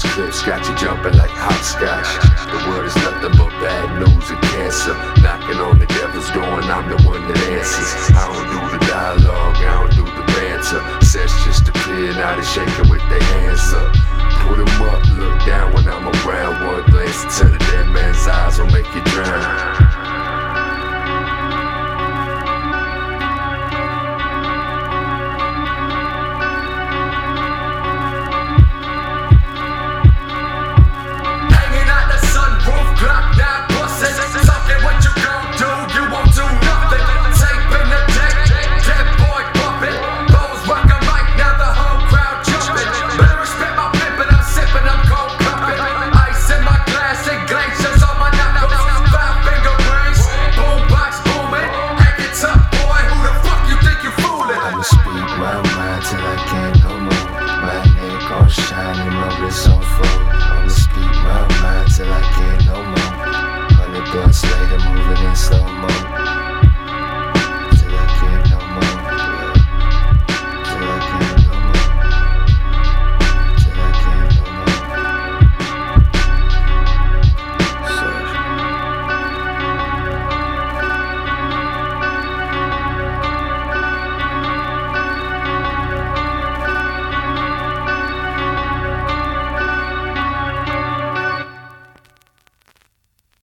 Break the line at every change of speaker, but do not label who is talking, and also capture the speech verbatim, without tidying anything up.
Ghost clips got you jumping like hopscotch. The world is nothing but bad news and cancer. Knocking on the devil's door and I'm the one that answers. I don't do the dialogue, I don't do the banter. Sets just appear, now they shaking with their hands up. Put 'em up, look down when I'm around. One glance to